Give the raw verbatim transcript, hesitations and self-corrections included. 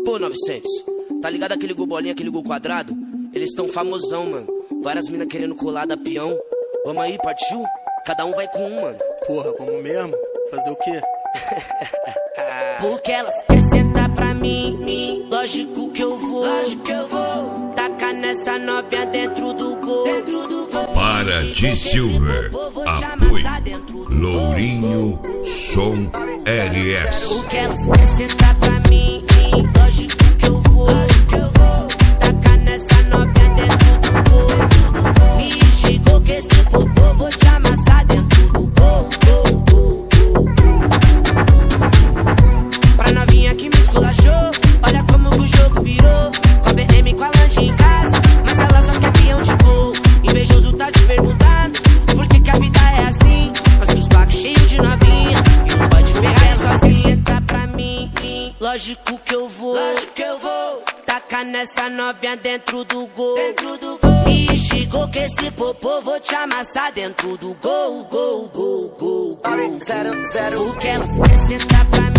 Pô, novecentos, tá ligado aquele gol bolinha, aquele gol quadrado? Eles tão famosão, mano. Várias minas querendo colar da peão. Vamos aí, partiu? Cada um vai com um, mano. Porra, vamos mesmo? Fazer o quê? Porque elas querem sentar pra mim, mim. Lógico que eu vou, lógico que eu vou. Tacar nessa novinha dentro do gol, dentro do gol. Para de Silver, apoio Lourinho Som R S. Porque elas querem sentar pra mim, mim. Lógico que eu vou, lógico que eu vou. Tacar nessa novinha dentro do gol. Me chegou que esse popô vou te amassar dentro do gol, gol, gol, gol. Pra novinha que me esculachou, olha como que o jogo virou. Com a B M, com a lanche em casa, mas ela só quer peão de gol. Invejoso tá se perguntando por que que a vida é assim. Mas que os blacos cheios de novinha e os boy de ferrar sozinha. Senta pra mim, mim, lógico que eu vou, lógico que eu vou. Tacar nessa novinha dentro do gol, dentro do gol. Me chegou que esse popô vou te amassar dentro do gol, gol, gol, gol, gol. Porque elas querem sentar pra mim.